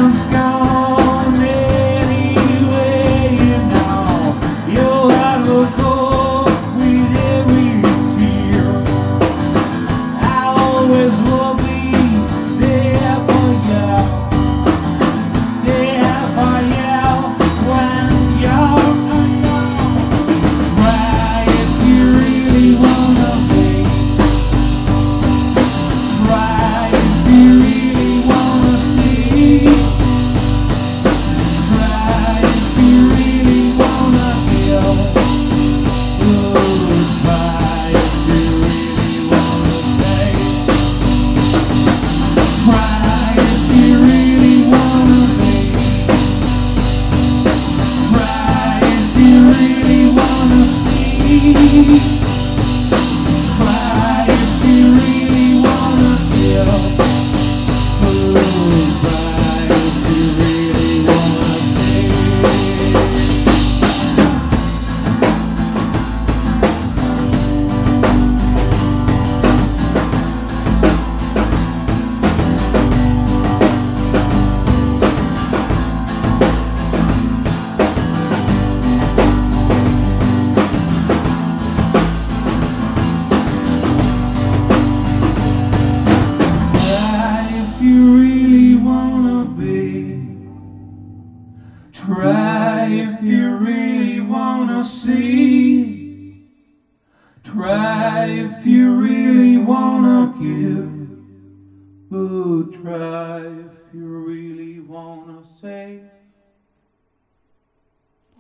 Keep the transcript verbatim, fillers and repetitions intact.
man's gone anyway, and now you'll have a go with every tear. I always will be there for you, there for you when you're alone. Try if you really wanna be. Try if you really wanna see. Try if you really wanna feel. Ooh, try if you really wanna stay. Try if you really wanna be. Try if you really wanna see. Try if you really wanna feel. Ooh, try if you really wanna be. Try if you really wanna be. Try if you really wanna see. Try if you really wanna give. Ooh, try if you really wanna say.